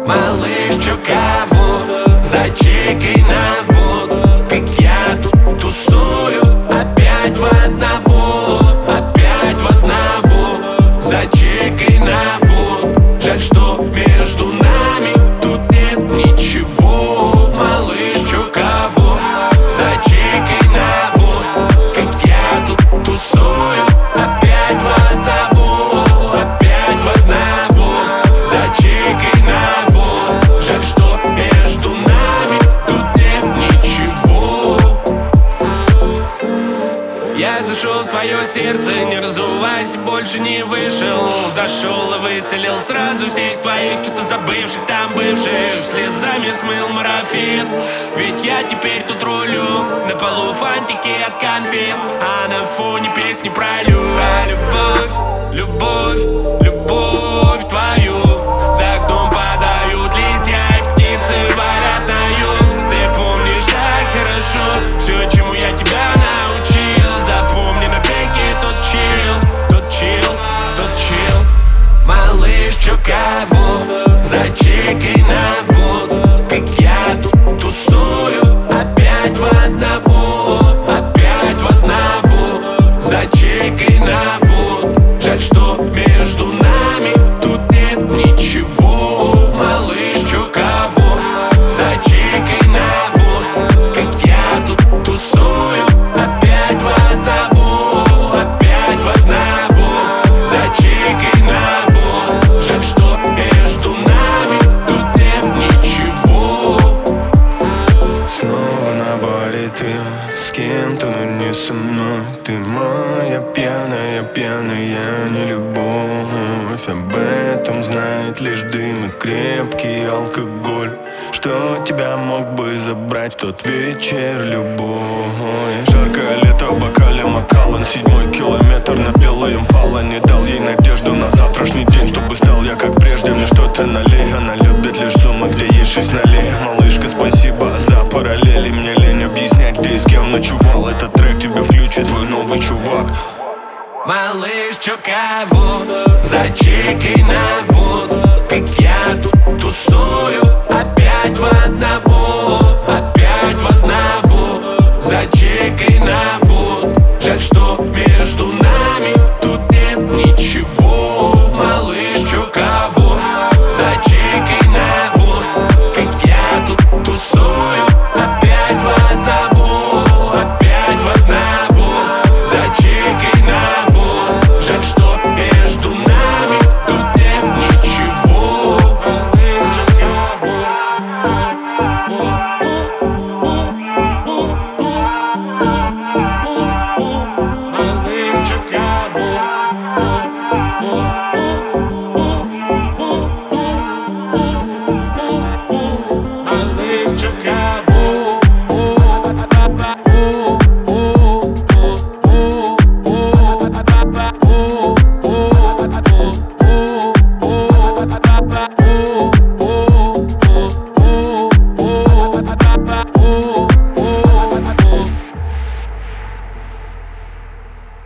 Малыш, чё кого? Зачекай на воду. Как я тут тусую, опять в одного, опять в одного. Зачекай на воду. Жаль, что между нами тут нет ничего. Малыш, чё кого? Зачекай на воду. Как я тут тусую, опять в одного, опять в одного. Зачекай на воду. Жаль, что между нами тут нет ничего. Я зашел в твое сердце, не разувайся, больше не вышел. Зашел и выселил сразу всех твоих, что-то забывших там бывших. Слезами смыл марафет, ведь я теперь тут рулю. На полу фантики от конфет, а на фоне песни про любовь, любовь, любовь твою. За окном падают листья, и птицы валят на юг. Ты помнишь так хорошо все, чему я тебя научил. Запомни навеки тот чил, тот чил, тот чил. Малыш, чё кого? Зачекай на воду. Как я тут тусую, опять в одного, опять в одного. Зачекай на воду. Жаль, что между нами тут нет ничего. Малыш, чё кого? Зачекай на воду. Как я тут тусую, опять в одного, опять в одного. Зачекай на воду. Жаль, что между нами тут нет ничего. Снова на баре ты с кем-то, но не со мной. Ты моя пьяная, пьяная не любовь. Об этом знает лишь дым и крепкий алкоголь. Что тебя мог бы забрать в тот вечер, любовь? Жаркое лето в бокале Макалан, 7-й километр на белой импала. Не дал ей надежду на завтрашний день, чтобы стал я как прежде. Мне что-то налей, она любит лишь суммы, где есть 6 нулей. Малышка, спасибо за параллели. Мне лень объяснять, где и с кем ночевал. Этот трек тебе включит твой новый чувак. Малыш, чё кого? Зачекай на воду. Как я